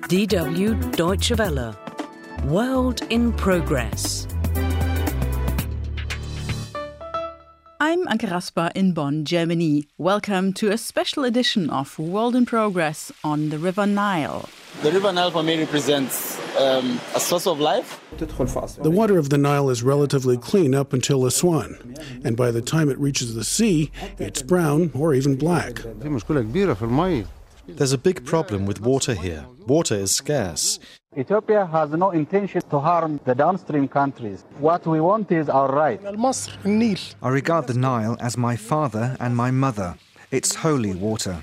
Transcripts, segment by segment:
DW Deutsche Welle. World in Progress. I'm Anke Rasper in Bonn, Germany. Welcome to a special edition of World in Progress on the River Nile. The River Nile for me represents a source of life. The water of the Nile is relatively clean up until Aswan, and by the time it reaches the sea, it's brown or even black. There's a big problem with water here. Water is scarce. Ethiopia has no intention to harm the downstream countries. What we want is our right. I regard the Nile as my father and my mother. It's holy water.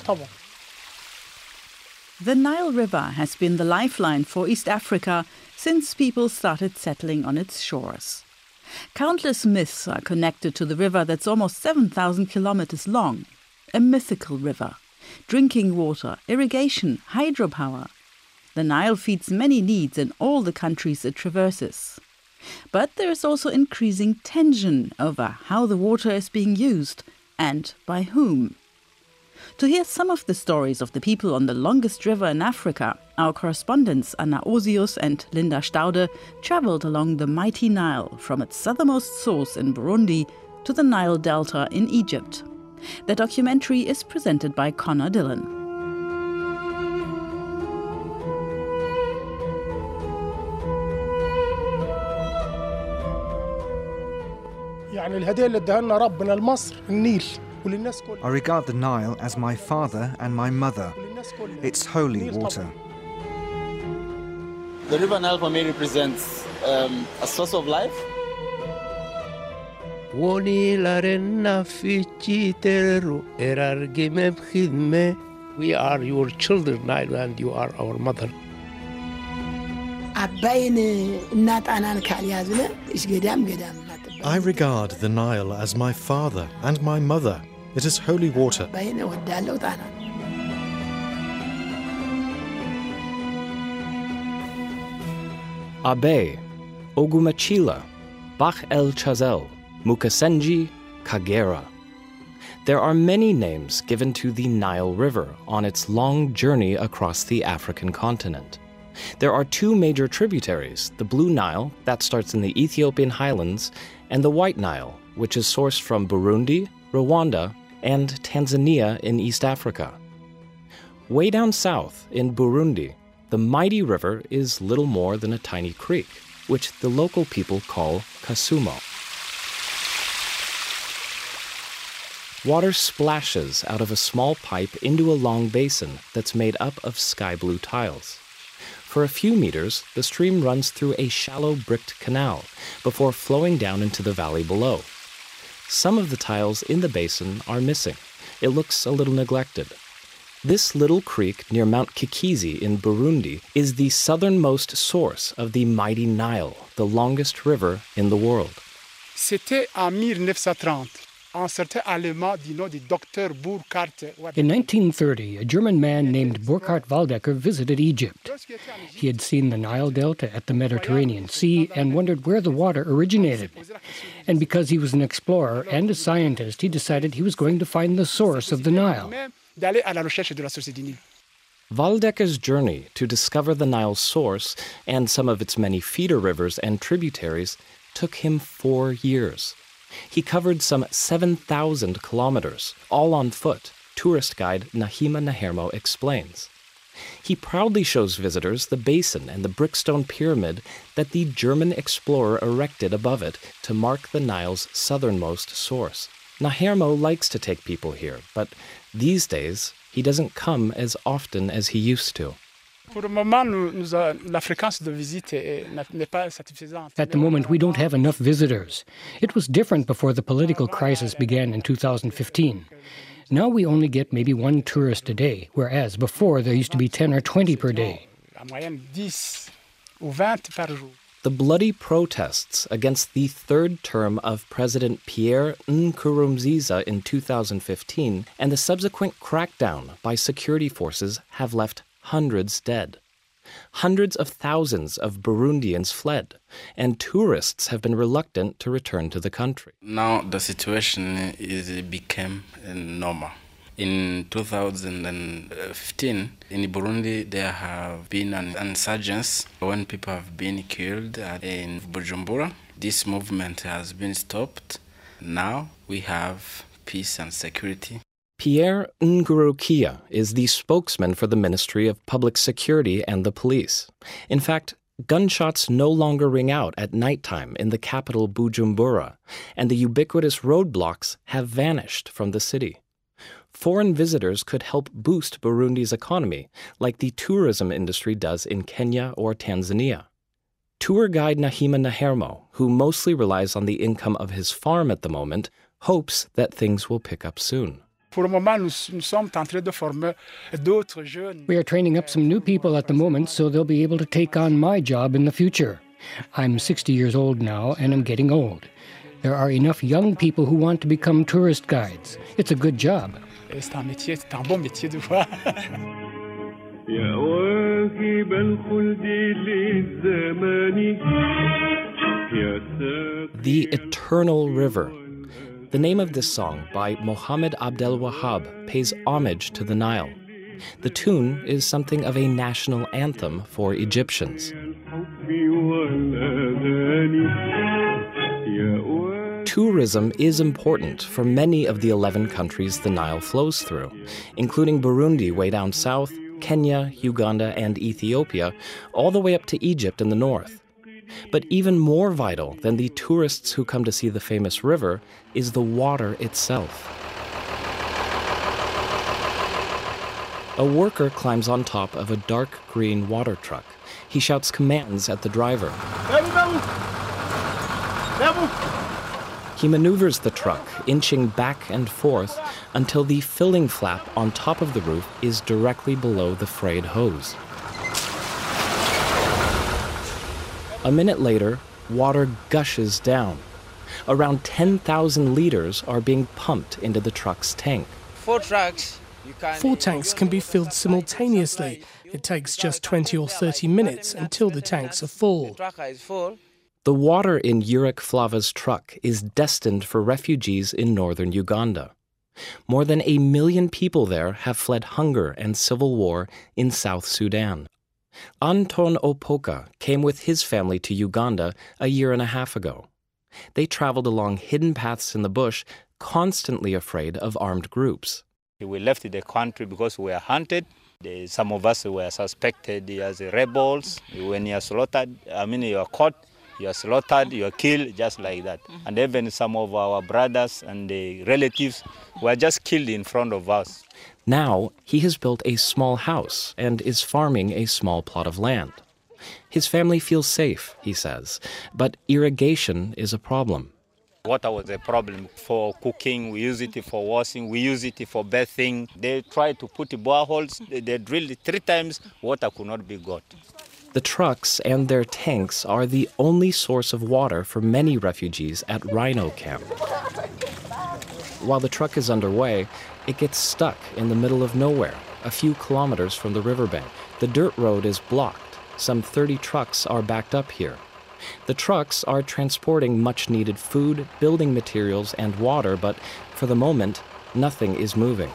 The Nile River has been the lifeline for East Africa since people started settling on its shores. Countless myths are connected to the river that's almost 7,000 kilometers long. A mythical river. Drinking water, irrigation, hydropower. The Nile feeds many needs in all the countries it traverses. But there is also increasing tension over how the water is being used and by whom. To hear some of the stories of the people on the longest river in Africa, our correspondents Anna Osius and Linda Staude travelled along the mighty Nile from its southernmost source in Burundi to the Nile Delta in Egypt. The documentary is presented by Connor Dillon. I regard the Nile as my father and my mother. It's holy water. The River Nile for me represents a source of life. We are your children, Nile, and you are our mother. I regard the Nile as my father and my mother. It is holy water. Abe, Ogumachila, Bach el Chazel, Mukasenji, Kagera. There are many names given to the Nile River on its long journey across the African continent. There are two major tributaries, the Blue Nile, that starts in the Ethiopian highlands, and the White Nile, which is sourced from Burundi, Rwanda, and Tanzania in East Africa. Way down south, in Burundi, the mighty river is little more than a tiny creek, which the local people call Kasumo. Water splashes out of a small pipe into a long basin that's made up of sky blue tiles. For a few meters, the stream runs through a shallow bricked canal before flowing down into the valley below. Some of the tiles in the basin are missing. It looks a little neglected. This little creek near Mount Kikizi in Burundi is the southernmost source of the mighty Nile, the longest river in the world. C'était en 1930. In 1930, a German man named Burkhard Waldecker visited Egypt. He had seen the Nile Delta at the Mediterranean Sea and wondered where the water originated. And because he was an explorer and a scientist, he decided he was going to find the source of the Nile. Waldecker's journey to discover the Nile's source and some of its many feeder rivers and tributaries took him 4 years. He covered some 7,000 kilometers, all on foot, tourist guide Nahima Nahermo explains. He proudly shows visitors the basin and the brickstone pyramid that the German explorer erected above it to mark the Nile's southernmost source. Nahermo likes to take people here, but these days he doesn't come as often as he used to. At the moment, we don't have enough visitors. It was different before the political crisis began in 2015. Now we only get maybe one tourist a day, whereas before there used to be 10 or 20 per day. The bloody protests against the third term of President Pierre Nkurunziza in 2015 and the subsequent crackdown by security forces have left hundreds dead. Hundreds of thousands of Burundians fled, and tourists have been reluctant to return to the country. Now the situation became normal. In 2015, in Burundi, there have been an insurgence when people have been killed in Bujumbura. This movement has been stopped. Now we have peace and security. Pierre Ngurukia is the spokesman for the Ministry of Public Security and the police. In fact, gunshots no longer ring out at nighttime in the capital Bujumbura, and the ubiquitous roadblocks have vanished from the city. Foreign visitors could help boost Burundi's economy, like the tourism industry does in Kenya or Tanzania. Tour guide Nahima Nahermo, who mostly relies on the income of his farm at the moment, hopes that things will pick up soon. We are training up some new people at the moment so they'll be able to take on my job in the future. I'm 60 years old now and I'm getting old. There are enough young people who want to become tourist guides. It's a good job. The Eternal River. The name of this song by Mohammed Abdel Wahab pays homage to the Nile. The tune is something of a national anthem for Egyptians. Tourism is important for many of the 11 countries the Nile flows through, including Burundi way down south, Kenya, Uganda, and Ethiopia, all the way up to Egypt in the north. But even more vital than the tourists who come to see the famous river is the water itself. A worker climbs on top of a dark green water truck. He shouts commands at the driver. He maneuvers the truck, inching back and forth until the filling flap on top of the roof is directly below the frayed hose. A minute later, water gushes down. Around 10,000 liters are being pumped into the truck's tank. 4 tanks can be filled simultaneously. It takes just 20 or 30 minutes until the tanks are full. The water in Yurik Flava's truck is destined for refugees in northern Uganda. More than 1 million people there have fled hunger and civil war in South Sudan. Anton Opoka came with his family to Uganda a year and a half ago. They traveled along hidden paths in the bush, constantly afraid of armed groups. We left the country because we were hunted. Some of us were suspected as rebels. When you are slaughtered, you are caught, you are slaughtered, you are killed, just like that. And even some of our brothers and the relatives were just killed in front of us. Now, he has built a small house and is farming a small plot of land. His family feels safe, he says, but irrigation is a problem. Water was a problem for cooking, we use it for washing, we use it for bathing. They tried to put boreholes, they drilled 3 times, water could not be got. The trucks and their tanks are the only source of water for many refugees at Rhino Camp. While the truck is underway, it gets stuck in the middle of nowhere, a few kilometers from the riverbank. The dirt road is blocked. Some 30 trucks are backed up here. The trucks are transporting much-needed food, building materials, and water, but for the moment, nothing is moving.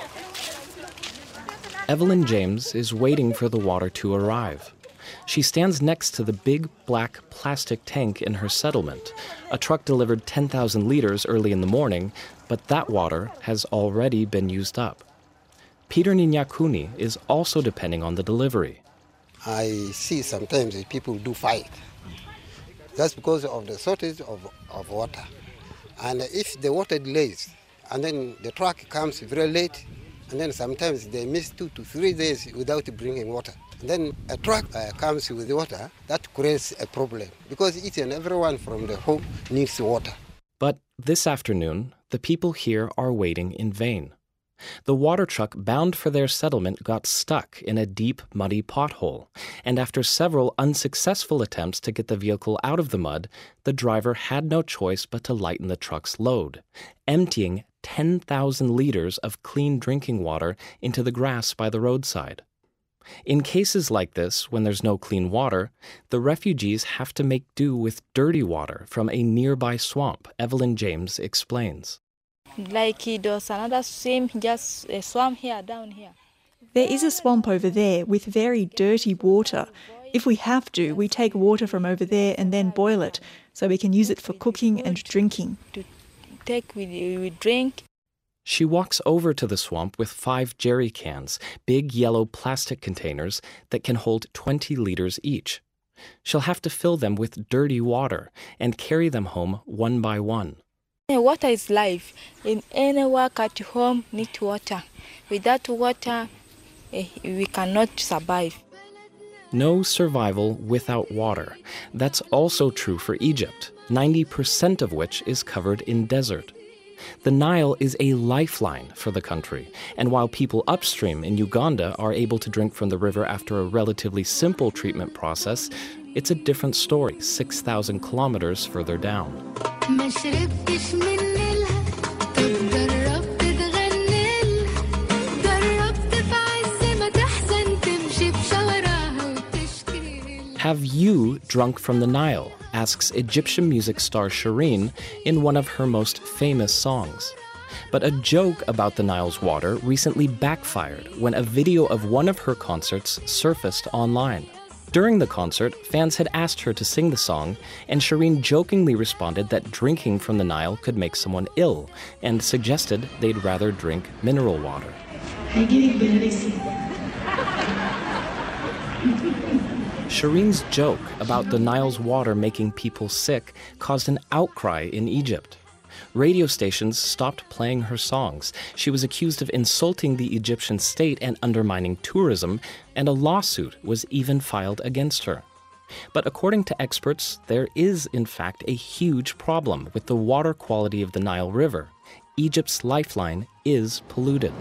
Evelyn James is waiting for the water to arrive. She stands next to the big black plastic tank in her settlement. A truck delivered 10,000 liters early in the morning, but that water has already been used up. Peter Ninyakuni is also depending on the delivery. I see sometimes people do fight. That's because of the shortage of water. And if the water delays, and then the truck comes very late, and then sometimes they miss 2 to 3 days without bringing water. And then a truck comes with water, that creates a problem, because each and everyone from the home needs water. But this afternoon, the people here are waiting in vain. The water truck bound for their settlement got stuck in a deep, muddy pothole, and after several unsuccessful attempts to get the vehicle out of the mud, the driver had no choice but to lighten the truck's load, emptying 10,000 liters of clean drinking water into the grass by the roadside. In cases like this, when there's no clean water, the refugees have to make do with dirty water from a nearby swamp, Evelyn James explains. like there's another swim, just a swamp here, down here. There is a swamp over there with very dirty water. If we have to, we take water from over there and then boil it, so we can use it for cooking and drinking. To take, we drink. She walks over to the swamp with 5 jerry cans, big yellow plastic containers that can hold 20 liters each. She'll have to fill them with dirty water and carry them home one by one. Water is life. In any work at home, need water. Without water, we cannot survive. No survival without water. That's also true for Egypt, 90% of which is covered in desert. The Nile is a lifeline for the country, and while people upstream in Uganda are able to drink from the river after a relatively simple treatment process, it's a different story 6,000 kilometers further down. Have you drunk from the Nile? Asks Egyptian music star Shireen in one of her most famous songs. But a joke about the Nile's water recently backfired when a video of one of her concerts surfaced online. During the concert, fans had asked her to sing the song, and Shireen jokingly responded that drinking from the Nile could make someone ill, and suggested they'd rather drink mineral water. Shireen's joke about the Nile's water making people sick caused an outcry in Egypt. Radio stations stopped playing her songs. She was accused of insulting the Egyptian state and undermining tourism, and a lawsuit was even filed against her. But according to experts, there is in fact a huge problem with the water quality of the Nile River. Egypt's lifeline is polluted.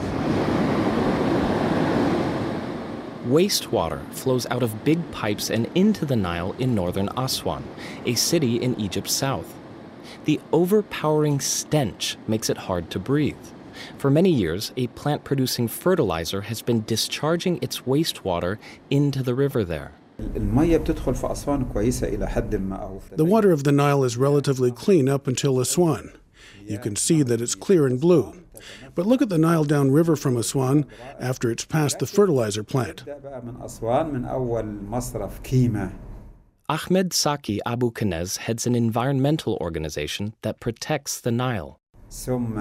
Wastewater flows out of big pipes and into the Nile in northern Aswan, a city in Egypt's south. The overpowering stench makes it hard to breathe. For many years, a plant producing fertilizer has been discharging its wastewater into the river there. The water of the Nile is relatively clean up until Aswan. You can see that it's clear and blue. But look at the Nile downriver from Aswan after it's past the fertilizer plant. Ahmed Saki Abu Kanez heads an environmental organization that protects the Nile. And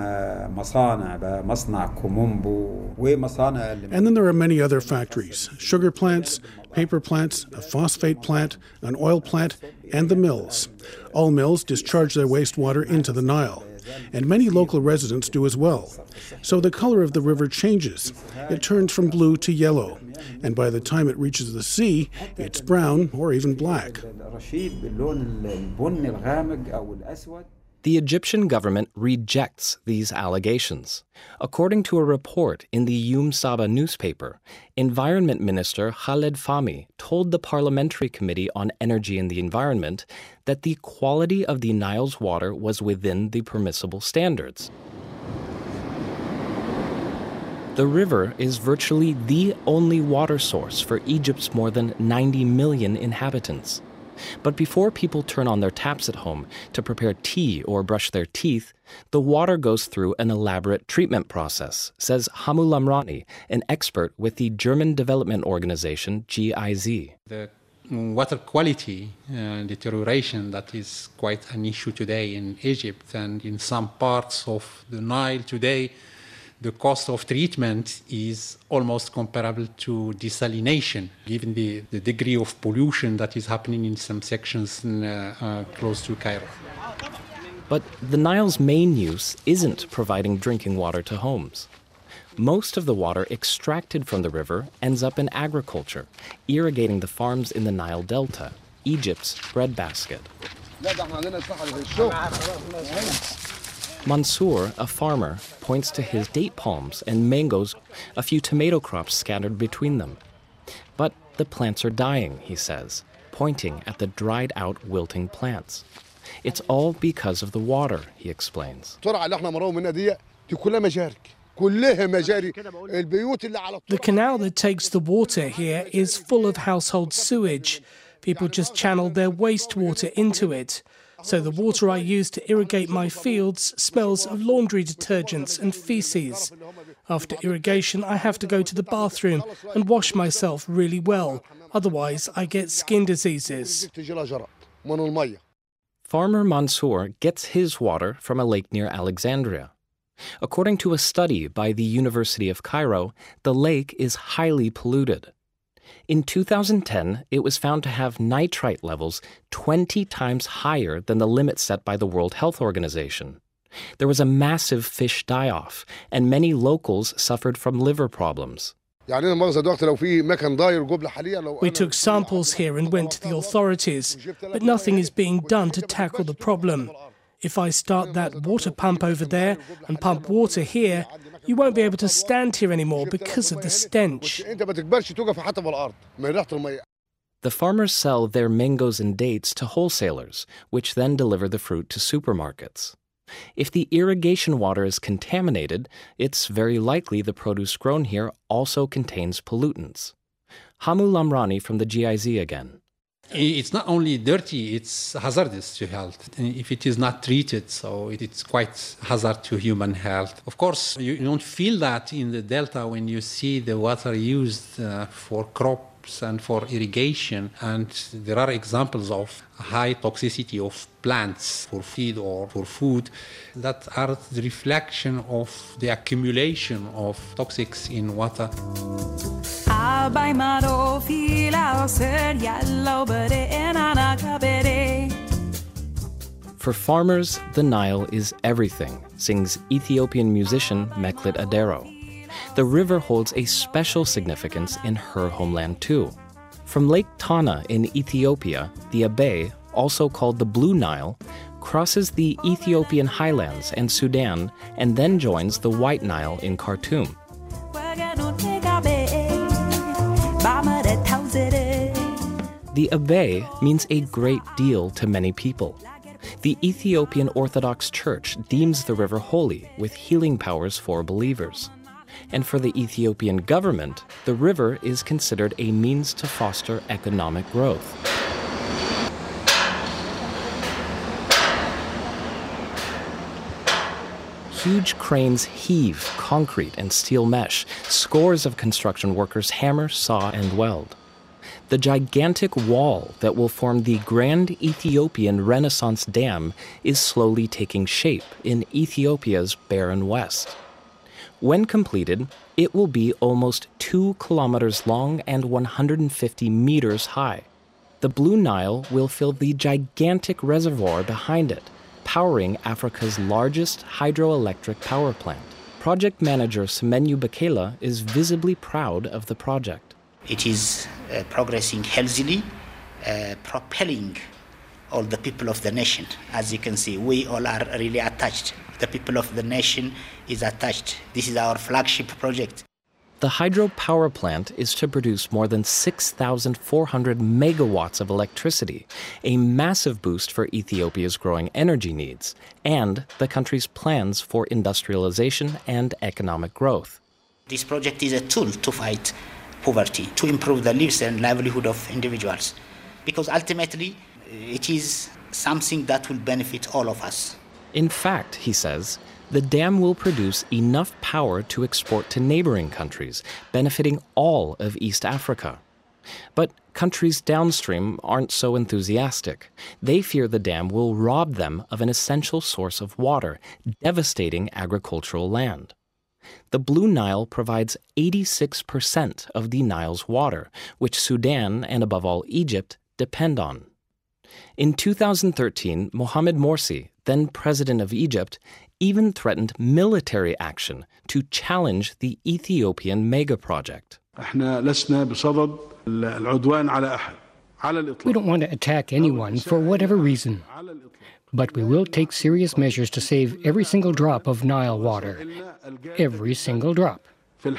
then there are many other factories, sugar plants, paper plants, a phosphate plant, an oil plant, and the mills. All mills discharge their wastewater into the Nile. And many local residents do as well. So the color of the river changes. It turns from blue to yellow. And by the time it reaches the sea, it's brown or even black. The Egyptian government rejects these allegations. According to a report in the Yom Saba newspaper, Environment Minister Khaled Fahmy told the Parliamentary Committee on Energy and the Environment that the quality of the Nile's water was within the permissible standards. The river is virtually the only water source for Egypt's more than 90 million inhabitants. But before people turn on their taps at home to prepare tea or brush their teeth, the water goes through an elaborate treatment process, says Hamu Lamrani, an expert with the German development organization GIZ. The water quality deterioration that is quite an issue today in Egypt, and in some parts of the Nile today, the cost of treatment is almost comparable to desalination, given the degree of pollution that is happening in some sections close to Cairo. But the Nile's main use isn't providing drinking water to homes. Most of the water extracted from the river ends up in agriculture, irrigating the farms in the Nile Delta, Egypt's breadbasket. Mansour, a farmer, points to his date palms and mangoes, a few tomato crops scattered between them. But the plants are dying, he says, pointing at the dried-out, wilting plants. It's all because of the water, he explains. The canal that takes the water here is full of household sewage. People just channel their wastewater into it. So the water I use to irrigate my fields smells of laundry detergents and feces. After irrigation, I have to go to the bathroom and wash myself really well. Otherwise, I get skin diseases. Farmer Mansour gets his water from a lake near Alexandria. According to a study by the University of Cairo, the lake is highly polluted. In 2010, it was found to have nitrite levels 20 times higher than the limit set by the World Health Organization. There was a massive fish die-off, and many locals suffered from liver problems. We took samples here and went to the authorities, but nothing is being done to tackle the problem. If I start that water pump over there and pump water here, you won't be able to stand here anymore because of the stench. The farmers sell their mangoes and dates to wholesalers, which then deliver the fruit to supermarkets. If the irrigation water is contaminated, it's very likely the produce grown here also contains pollutants. Hamu Lamrani from the GIZ again. It's not only dirty, it's hazardous to health. If it is not treated, so it's quite hazard to human health. Of course, you don't feel that in the delta when you see the water used for crops and for irrigation. And there are examples of high toxicity of plants for feed or for food that are the reflection of the accumulation of toxics in water. For farmers, the Nile is everything, sings Ethiopian musician Meklit Adero. The river holds a special significance in her homeland too. From Lake Tana in Ethiopia, the Abe, also called the Blue Nile, crosses the Ethiopian highlands and Sudan and then joins the White Nile in Khartoum. The Abe means a great deal to many people. The Ethiopian Orthodox Church deems the river holy with healing powers for believers. And for the Ethiopian government, the river is considered a means to foster economic growth. Huge cranes heave concrete and steel mesh. Scores of construction workers hammer, saw, and weld. The gigantic wall that will form the Grand Ethiopian Renaissance Dam is slowly taking shape in Ethiopia's barren west. When completed, it will be almost 2 kilometers long and 150 meters high. The Blue Nile will fill the gigantic reservoir behind it, powering Africa's largest hydroelectric power plant. Project manager Semenyu Bekela is visibly proud of the project. It is progressing healthily, propelling all the people of the nation. As you can see, we all are really attached. The people of the nation is attached. This is our flagship project. The hydropower plant is to produce more than 6,400 megawatts of electricity, a massive boost for Ethiopia's growing energy needs, and the country's plans for industrialization and economic growth. This project is a tool to fight poverty, to improve the lives and livelihood of individuals, because ultimately it is something that will benefit all of us. In fact, he says, the dam will produce enough power to export to neighboring countries, benefiting all of East Africa. But countries downstream aren't so enthusiastic. They fear the dam will rob them of an essential source of water, devastating agricultural land. The Blue Nile provides 86% of the Nile's water, which Sudan and above all Egypt depend on. In 2013, Mohamed Morsi, then president of Egypt, even threatened military action to challenge the Ethiopian mega project. We don't want to attack anyone for whatever reason, but we will take serious measures to save every single drop of Nile water. Every single drop.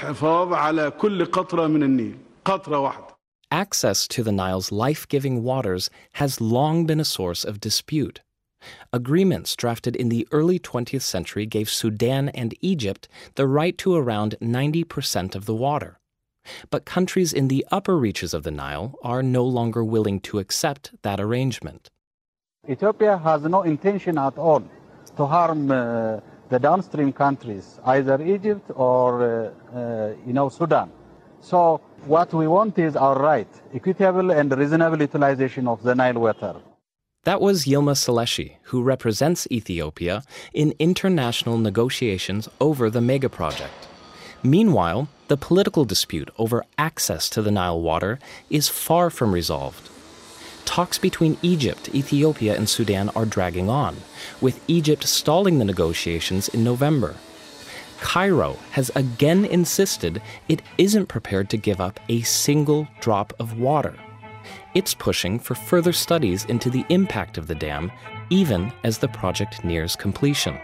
Access to the Nile's life-giving waters has long been a source of dispute. Agreements drafted in the early 20th century gave Sudan and Egypt the right to around 90% of the water. But countries in the upper reaches of the Nile are no longer willing to accept that arrangement. Ethiopia has no intention at all to harm the downstream countries, either Egypt or Sudan. So what we want is our right, equitable and reasonable utilization of the Nile water. That was Yilma Seleshi, who represents Ethiopia in international negotiations over the mega project. Meanwhile, the political dispute over access to the Nile water is far from resolved. Talks between Egypt, Ethiopia, and Sudan are dragging on, with Egypt stalling the negotiations in November. Cairo has again insisted it isn't prepared to give up a single drop of water. It's pushing for further studies into the impact of the dam, even as the project nears completion.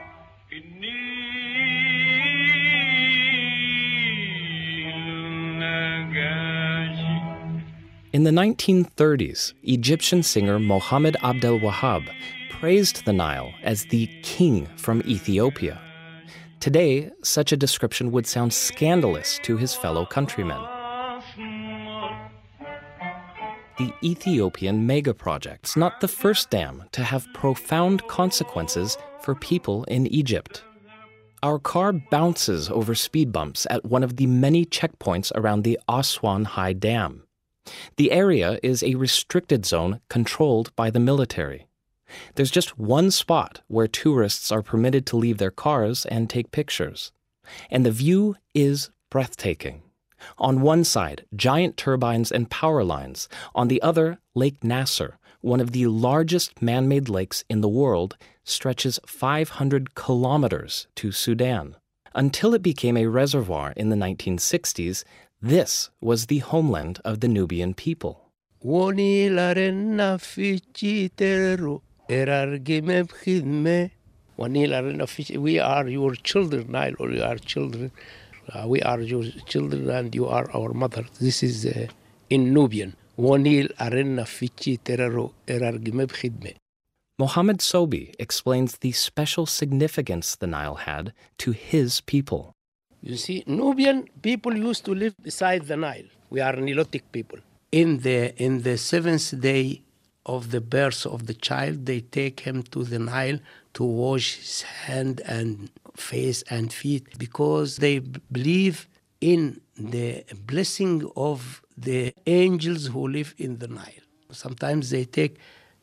In the 1930s, Egyptian singer Mohammed Abdel Wahab praised the Nile as the king from Ethiopia. Today, such a description would sound scandalous to his fellow countrymen. The Ethiopian mega project's not the first dam to have profound consequences for people in Egypt. Our car bounces over speed bumps at one of the many checkpoints around the Aswan High Dam. The area is a restricted zone controlled by the military. There's just one spot where tourists are permitted to leave their cars and take pictures. And the view is breathtaking. On one side, giant turbines and power lines. On the other, Lake Nasser, one of the largest man-made lakes in the world, stretches 500 kilometers to Sudan. Until it became a reservoir in the 1960s, this was the homeland of the Nubian people. We are your children, Nile, or you are children. We are your children and you are our mother. This is in Nubian. Mohammed Sobi explains the special significance the Nile had to his people. You see, Nubian people used to live beside the Nile. We are Nilotic people. In the seventh day of the birth of the child, they take him to the Nile to wash his hand and face and feet because they believe in the blessing of the angels who live in the Nile. Sometimes they take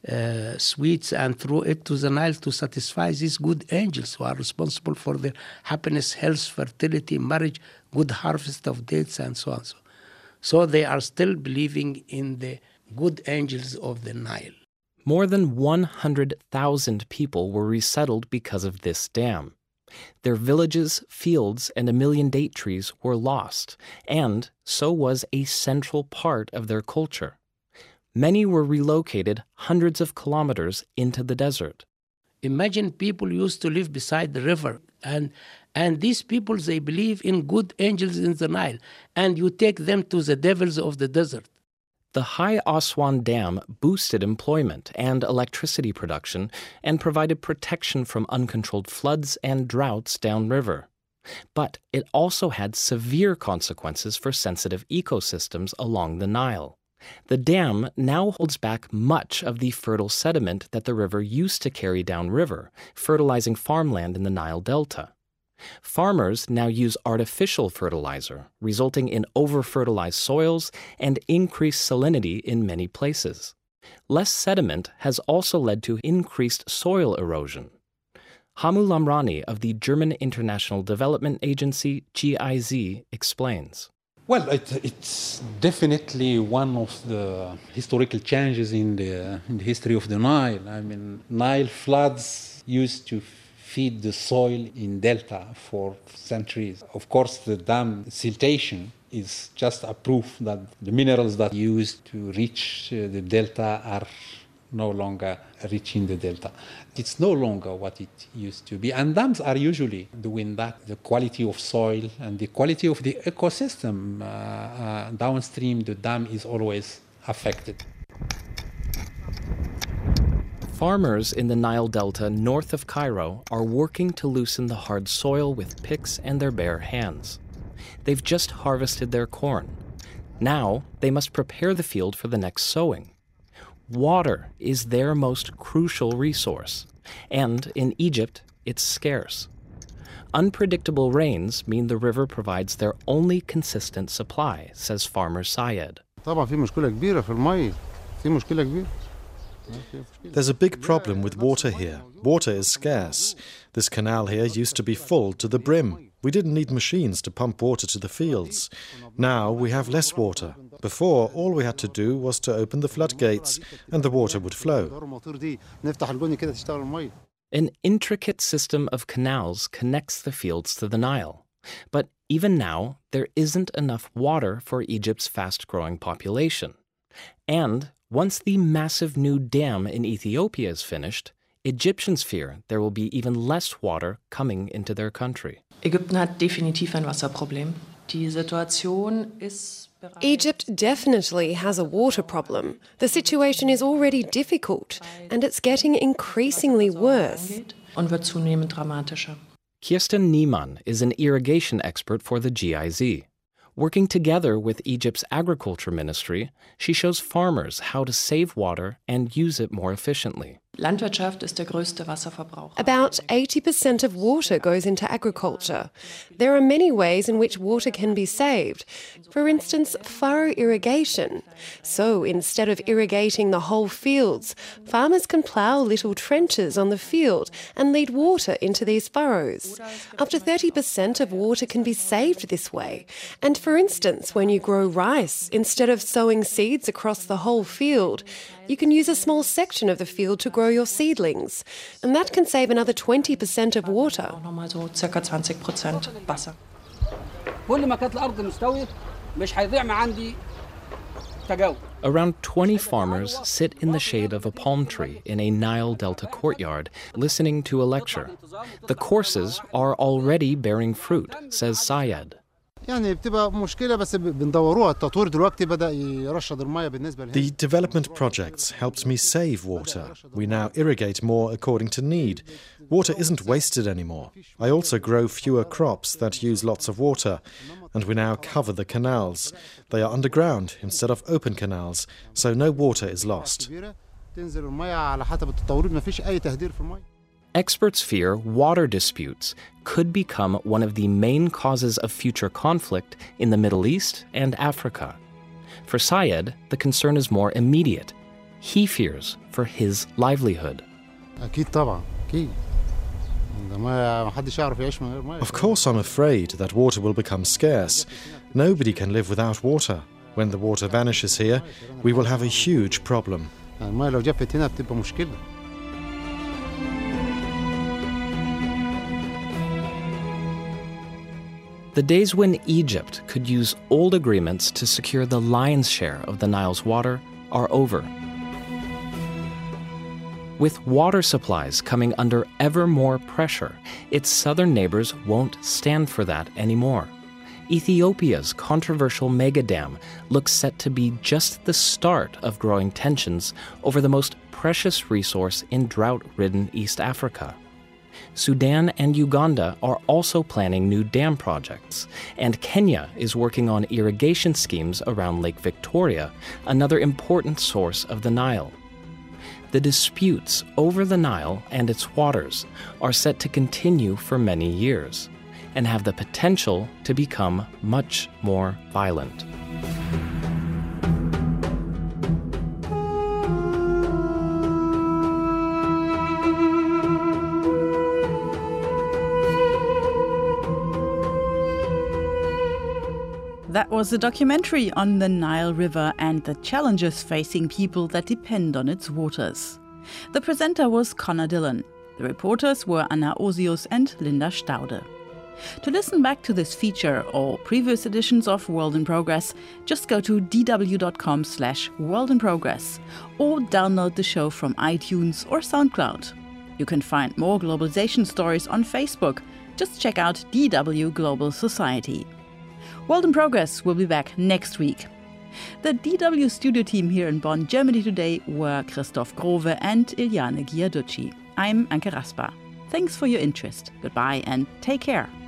sweets and throw it to the Nile to satisfy these good angels who are responsible for their happiness, health, fertility, marriage, good harvest of dates, and so on. So they are still believing in the good angels of the Nile. More than 100,000 people were resettled because of this dam. Their villages, fields, and 1 million date trees were lost, and so was a central part of their culture. Many were relocated hundreds of kilometers into the desert. Imagine people used to live beside the river, and these people, they believe in good angels in the Nile, and you take them to the devils of the desert. The High Aswan Dam boosted employment and electricity production and provided protection from uncontrolled floods and droughts downriver. But it also had severe consequences for sensitive ecosystems along the Nile. The dam now holds back much of the fertile sediment that the river used to carry downriver, fertilizing farmland in the Nile Delta. Farmers now use artificial fertilizer, resulting in over-fertilized soils and increased salinity in many places. Less sediment has also led to increased soil erosion. Hamu Lamrani of the German International Development Agency, GIZ, explains. Well, it's definitely one of the historical changes in the history of the Nile. I mean, Nile floods used to feed the soil in delta for centuries. Of course, the dam siltation is just a proof that the minerals that used to reach the delta are no longer reaching the delta. It's no longer what it used to be. And dams are usually doing that. The quality of soil and the quality of the ecosystem downstream the dam is always affected. Farmers in the Nile Delta north of Cairo are working to loosen the hard soil with picks and their bare hands. They've just harvested their corn. Now they must prepare the field for the next sowing. water is their most crucial resource, and in Egypt, it's scarce. Unpredictable rains mean the river provides their only consistent supply, says farmer Sayed. There's a big problem with water here. Water is scarce. This canal here used to be full to the brim. We didn't need machines to pump water to the fields. Now we have less water. Before, all we had to do was to open the floodgates and the water would flow. An intricate system of canals connects the fields to the Nile. But even now, there isn't enough water for Egypt's fast-growing population. And once the massive new dam in Ethiopia is finished, Egyptians fear there will be even less water coming into their country. Ägypten hat definitiv ein Wasserproblem. Die Situation ist Egypt definitely has a water problem. The situation is already difficult, and it's getting increasingly worse. Und wird zunehmend dramatischer. Kirsten Niemann is an irrigation expert for the GIZ. Working together with Egypt's agriculture ministry, she shows farmers how to save water and use it more efficiently. Landwirtschaft ist der größte Wasserverbraucher. About 80% of water goes into agriculture. There are many ways in which water can be saved. For instance, furrow irrigation. So instead of irrigating the whole fields, farmers can plough little trenches on the field and lead water into these furrows. Up to 30% of water can be saved this way. And for instance, when you grow rice, instead of sowing seeds across the whole field, you can use a small section of the field to grow your seedlings, and that can save another 20% of water. Around 20 farmers sit in the shade of a palm tree in a Nile Delta courtyard, listening to a lecture. The courses are already bearing fruit, says Sayed. The development projects helped me save water. We now irrigate more according to need. Water isn't wasted anymore. I also grow fewer crops that use lots of water. And we now cover the canals. They are underground instead of open canals, so no water is lost. Experts fear water disputes could become one of the main causes of future conflict in the Middle East and Africa. For Sayed, the concern is more immediate. He fears for his livelihood. Of course I'm afraid that water will become scarce. Nobody can live without water. When the water vanishes here, we will have a huge problem. The days when Egypt could use old agreements to secure the lion's share of the Nile's water are over. With water supplies coming under ever more pressure, its southern neighbors won't stand for that anymore. Ethiopia's controversial megadam looks set to be just the start of growing tensions over the most precious resource in drought-ridden East Africa. Sudan and Uganda are also planning new dam projects, and Kenya is working on irrigation schemes around Lake Victoria, another important source of the Nile. The disputes over the Nile and its waters are set to continue for many years and have the potential to become much more violent. That was a documentary on the Nile River and the challenges facing people that depend on its waters. The presenter was Connor Dillon. The reporters were Anna Osius and Linda Staude. To listen back to this feature or previous editions of World in Progress, just go to dw.com/World in Progress or download the show from iTunes or SoundCloud. You can find more globalization stories on Facebook. Just check out DW Global Society. World in Progress will be back next week. The DW studio team here in Bonn, Germany today were Christoph Grove and Iliane Giarducci. I'm Anke Rasper. Thanks for your interest. Goodbye and take care.